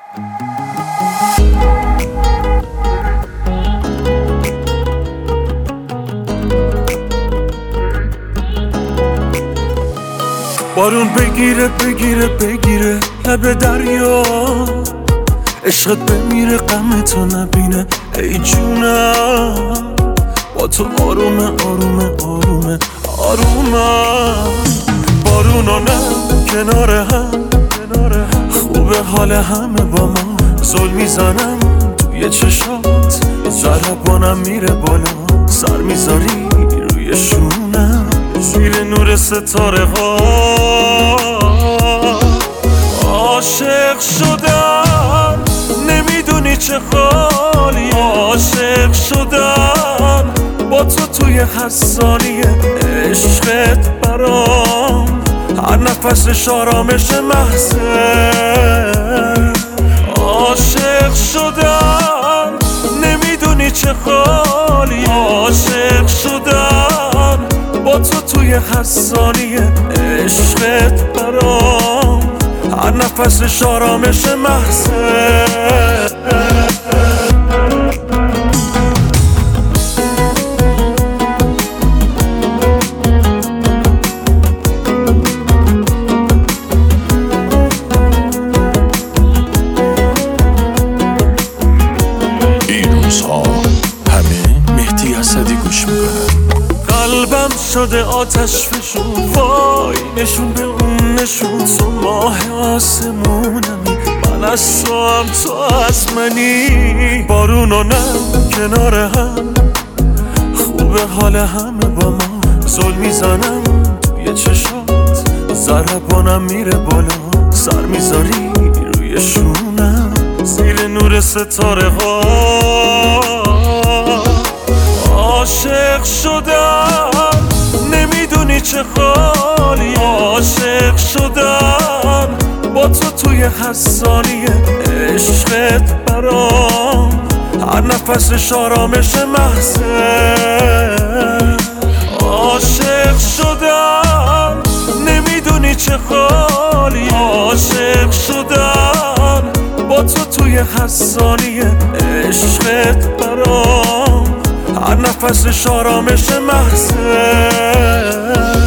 بارون بگیره بگیره بگیره لب دریا، عشقت بمیره غمتو نبینه ای جونم، با تو آرومه آرومه آرومه آرومه. بارونا نه کنار هم خوبه حال همه با ما، زل میزنم توی چشات ضربانم میره بالا، سر میذاری روی شونم زیر نور ستاره ها. عاشق شدم نمیدونی چه حالی، عاشق شدم با تو توی هر ثانیه، عشقت برام هر نفسش آرامش محضه. عاشق شدم نمیدونی چه حالی، عاشق شدم با تو توی هر ثانیه، عشقت برام هر نفسش آرامش محضه. این روزها همه مهدی اسدی گوش میکنن. قلبم شده آتش فشون، وای نشون به اون نشون، تو ماه آسمونمی، من از تو هم تو از منی. بارونا نه کنار هم خوبه حال همه با ما، زل میزنم توی چشات ضربانم میره بالا، سر میذاری روی شونم زیر نور ستاره ها. عاشق شدم نمیدونی چه حالی، عاشق شدم با تو توی هر ثانیه، عشقت برام هر نفسش آرامش محضه. عاشق شدم نمیدونی چه حالی، عاشق شدم با تو توی هر ثانیه، عشقت برام هر نفسش آرامش محضه.